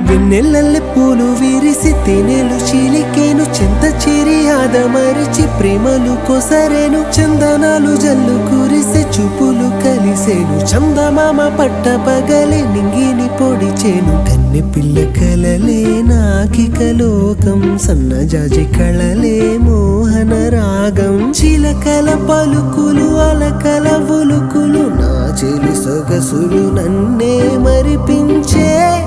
వెన్నెల్లె పూలు విరిసి తేనెలు చీలికేను చెంత చేరి ఆదమరిచి ప్రేమలు కొసరేను చందనాలు జల్లు కురిసే చూపులు కలిసేను చందమామ పట్ట పగలే నింగిని పొడిచేను కన్నె పిల్ల కలలే నాకిక లోకం సన్నజాజి కళలే మోహన రాగం చిలకల పలుకులు అలకల ఉలుకులు నా చెలి సొగసులు నన్నే మరిపించే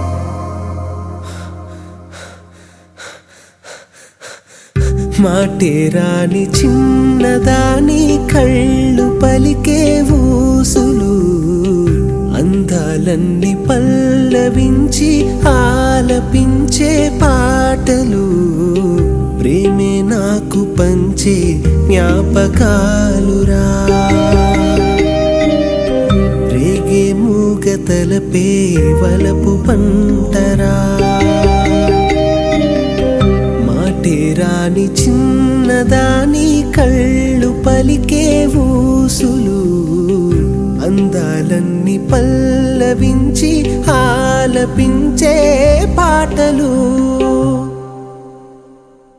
మాటే రాని చిన్నదాని కళ్ళు పలికే ఊసులు అందాలన్నీ పల్లవించి ఆలపించే పాటలు ప్రేమే నాకు పంచే జ్ఞాపకాలురా రేగే మూగ తలపే వలపు పంటరా రాని చిన్నదాని కళ్ళు పలికే ఊసులు అందాలన్నీ పల్లవించి ఆలపించే పాటలు